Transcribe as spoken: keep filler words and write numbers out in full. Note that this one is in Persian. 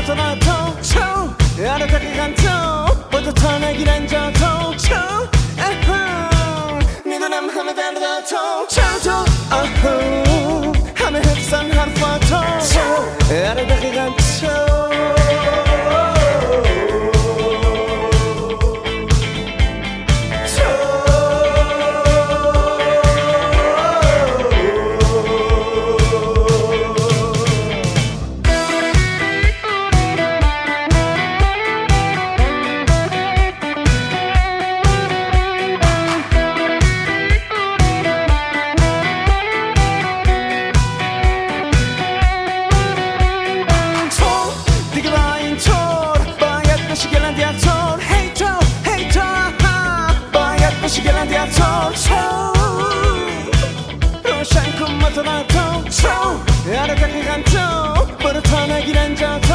تو را تو تو آره دقیقا تو با تو تا نگیرن جا تو تو میدونم همه درد تو تو تو همه حفظن حرفا تو آره دقیقا تو روشن کن ما تو را تو تو آره دقیقا تو برو تا نگیرن جا